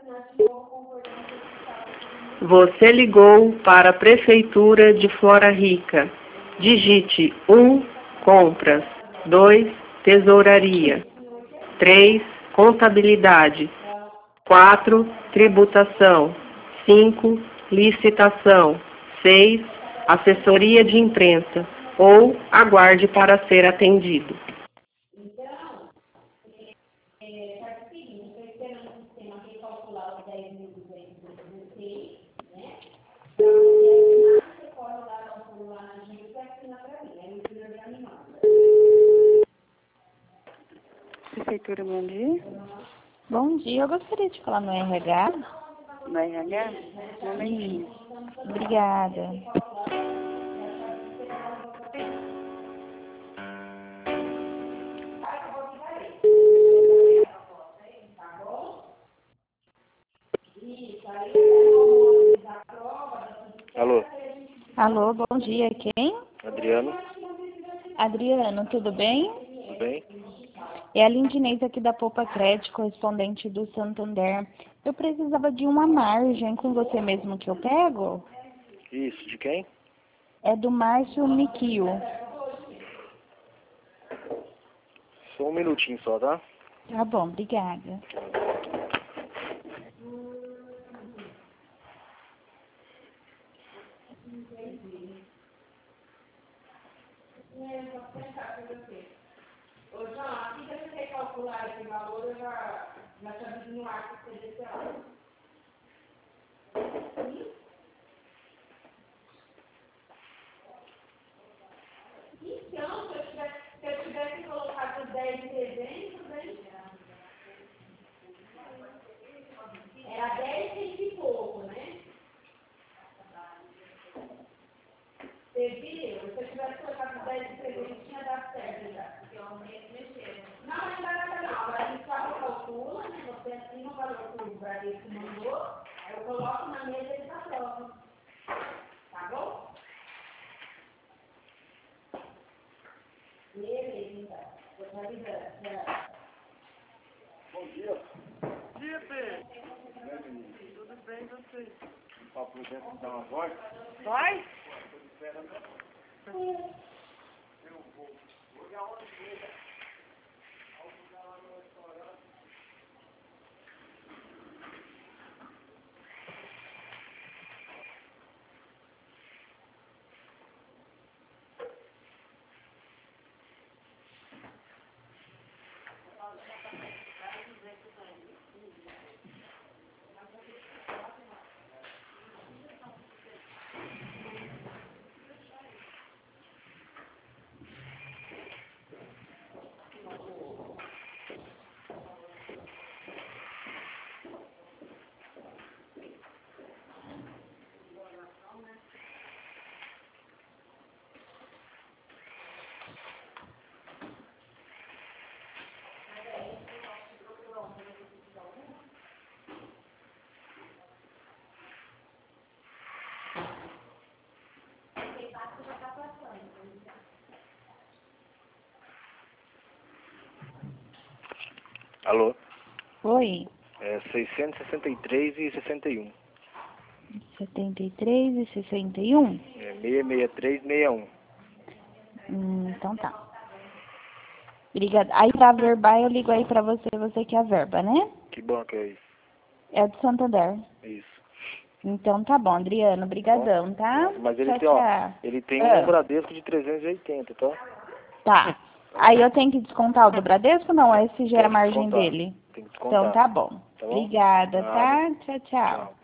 Você ligou para a Prefeitura de Flora Rica. Digite 1, compras. 2, tesouraria. 3, contabilidade. 4, tributação. 5, licitação. 6, assessoria de imprensa. Ou aguarde para ser atendido. Prefeitura, bom dia. Bom dia, eu gostaria de falar no RH. No RH? Um momentinho. Obrigada. Alô, Alô, bom dia, quem? Adriano, Adriano, tudo bem? tudo bem? É a Lindinês aqui da Poupa Crédito, correspondente do Santander. Eu precisava de uma margem com você mesmo que eu pego? Isso, de quem? É do Márcio Miquio. Só um minutinho só, tá? Tá bom, obrigada. Ô, João, assim que você calcular esse valor, eu já te aviso no ar que você desceu. Então, se eu tivesse colocado 10,300, né? Era 10 e pouco, né? Você viu? Se eu tivesse colocado 10,300, tinha dado certo já. Não, ainda não. Agora a gente só calcula, né? Você assina o valor que o Bradesco mandou, aí eu coloco na mesa e ele tá pronto. Tá bom? Beleza, então. Eu tô avisando. Bom dia. Bom dia, Pedro. Tudo bem, você? Ó, por exemplo, dar uma voz. Vai? Tô esperando. Eu vou. Vou ligar onde mesmo. Alô? Oi, É 663,61. 73 e 61? É 663,61. Então tá. Obrigada. Aí pra verbar eu ligo aí pra você, você que é a verba, né? Que bom que é isso. É do Santander. Isso. Então tá bom, Adriano, brigadão, tá? Mas ele Tchau, tem, ó, tchau. ele tem Ah. um Bradesco de 380, tá? Tá. Aí eu tenho que descontar o do Bradesco ou não? Esse já é a Tem que margem descontar. dele. Tem que descontar. Então tá bom. Tá bom? Obrigada, Nada. tá? Tchau, tchau. Tchau.